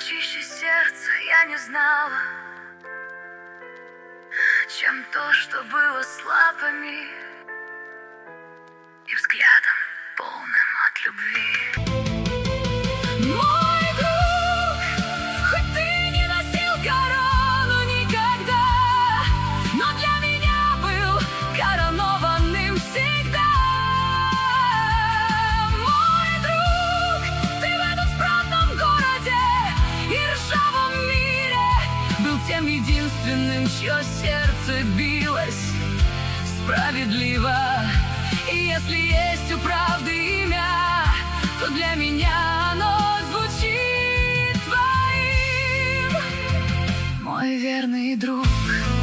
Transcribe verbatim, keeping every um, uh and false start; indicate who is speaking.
Speaker 1: чище сердца я не знала, чем то, что было слабыми и взглядом полным от любви. Мой друг, хоть ты не носил корону никогда, но для меня был коронованным всегда. Мой друг, ты в этом справном городе и ржавом мире был тем единственным, чье сердце билось справедливо. И если есть у правды имя, то для меня оно звучит твоим, мой верный друг.